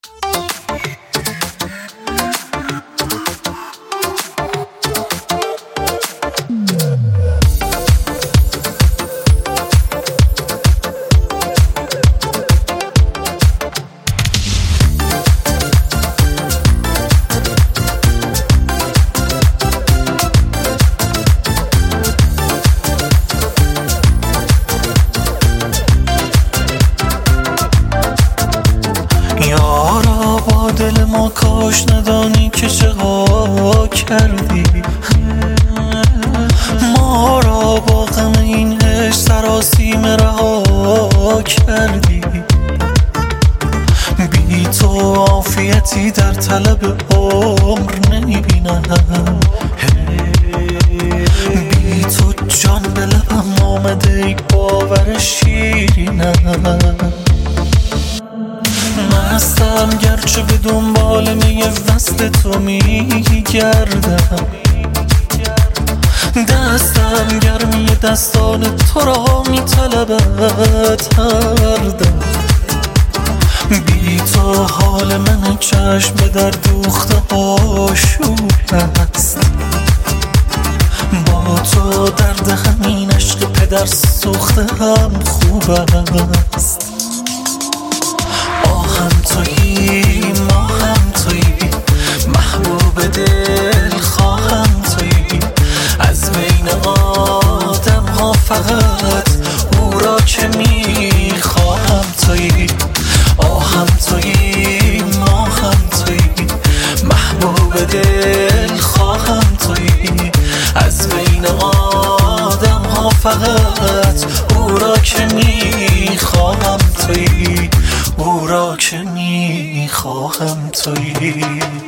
یارا با دل ما کاش ندانی که چه ها کردی، ما را با غم این عشق سراسیم رها کردی. بی تو عافیتی در طلب عمر نمیبینم، بی تو جان به لبم آمده ای باور شیرینم. مستم گرچه به دنبال می وصل تو میگردم، دستم گرمی دستان تو را میطلبد هر دم. بی تو حال من چشم به در دوخته آشوب است، با تو درد همین عشق پدر سوخته هم خوب است. آهم تویی، ماهم تویی، محبوب دل خواهم تویی. از بین آدم ها فقط او را که میخواهم تویی. آهم تویی، ماهم تویی، محبوب دل خواهم تویی. از بین آدم ها فقط او را که میخواهم تویی، او را که میخواهم تویی.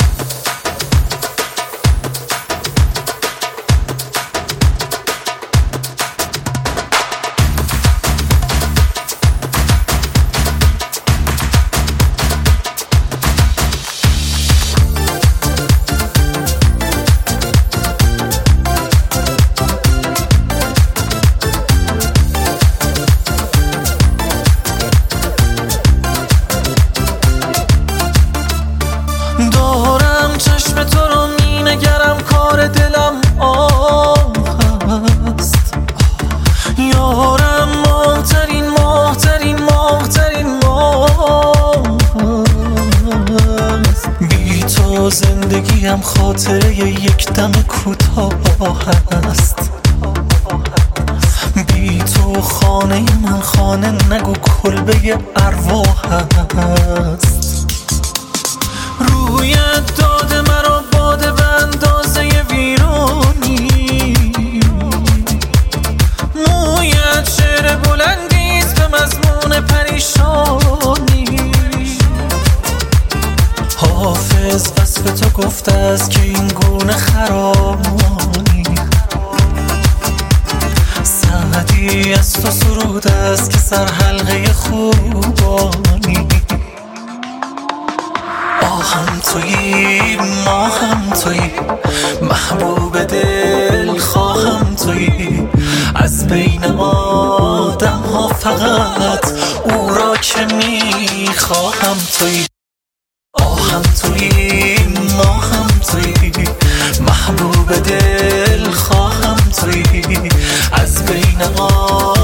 دارم چشم تو رو می نگرم، کار دلم آه هست. یارم ماهترین ماهترین ماهترین ماه هست. بی تو زندگیم خاطره یک دم کوتاه هست. بی تو خانه من خانه نگو کلبه ارواح هست. رویت داده مرا باده به اندازه ویرانی، مویت شعر بلندیست به مضمون پریشانی. حافظ وصف تو گفته است که این گونه خرامی، سعدی از تو سرود است که سر حلقه خوبانی. آهم تویی، ماهم تویی، محبوب دل خواهم تویی. از بین آدم ها فقط او را که میخواهم تویی. آهم تویی، ماهم تویی، محبوب دل خواهم تویی. از بین